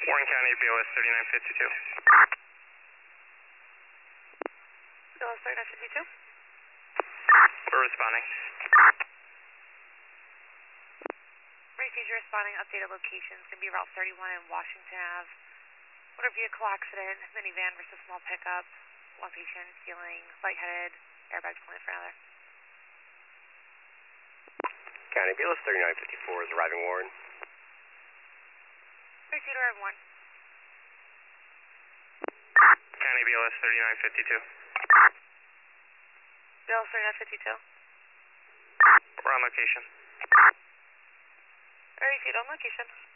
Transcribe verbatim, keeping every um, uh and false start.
Warren County, B L S thirty-nine fifty-two. B L S thirty-nine fifty-two? We're responding. Received responding, updated locations. Going to be Route thirty-one in Washington Ave. Motor vehicle accident, minivan versus small pickup. One patient feeling lightheaded, airbags pulling for another. County, B L S thirty-nine fifty-four is arriving, Warren. Received arriving, Warren. County, B L S thirty-nine fifty-two. B L S thirty-nine fifty-two. We're on location. Received on location.